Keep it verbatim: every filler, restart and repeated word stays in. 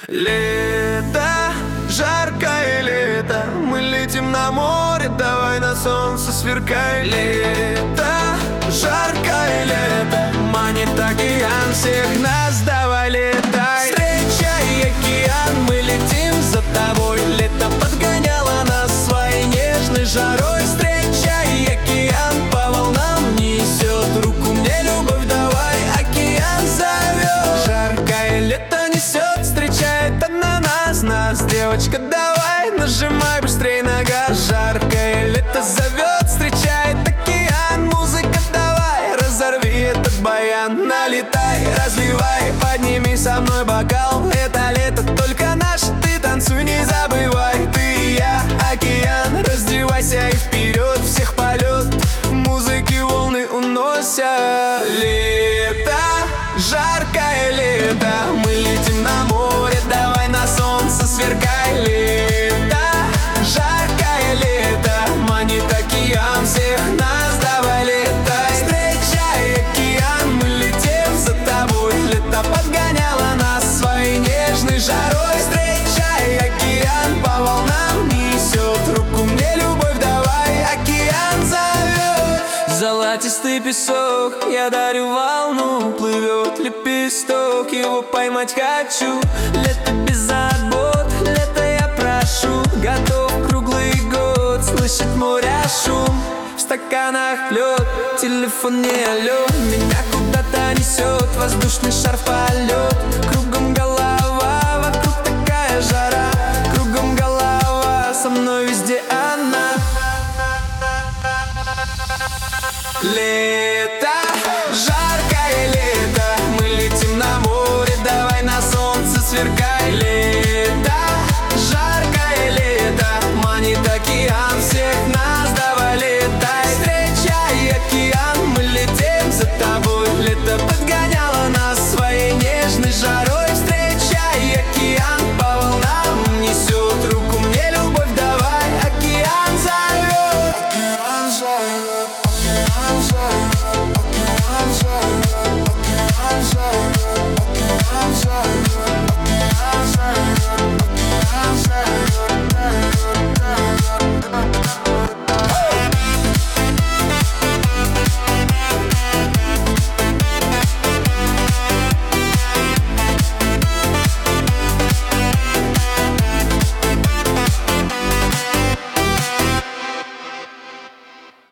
Лето, жаркое лето, мы летим на море, давай на солнце сверкай. Лето, жаркое лето, манит океан, всех нас давай летай. Встречай океан, мы летим за тобой. Лето подгоняло нас своей нежной жарой. Встречай океан, по волнам несет, руку мне, любовь, давай, океан зовет. Жаркое лето несет, встречает она нас, нас. Девочка, давай, нажимай быстрей на газ. Жаркое лето зовет, встречает океан. Музыка, давай, разорви этот баян. Налетай, разливай, подними со мной бокал. Это лето только наше, ты танцуй, не забывай. Ты и я, океан, раздевайся и вперед. Всех полет, музыки волны уносят. Лето, жаркое лето, мы летим на море, давай на солнце сверкай. Лето, жаркое лето, манит океан, всех нас давай летай. Встречай океан, мы летим за тобой. Лето подгоняло нас своей нежной жарой. Встречай океан, по волнам несет, руку мне, любовь, давай, океан зовет. Золотистый песок, я дарю волну, плывет лепесток, его поймать хочу. Лето без забот, лето я прошу, готов круглый год слышать моря шум. В стаканах лед, телефон не алё, меня куда-то несет воздушный шар в полет. Кругом голова, вокруг такая жара, кругом голова, со мной везде она. Лето, жаркое лето, мы летим на море, давай на солнце сверкай. Лето,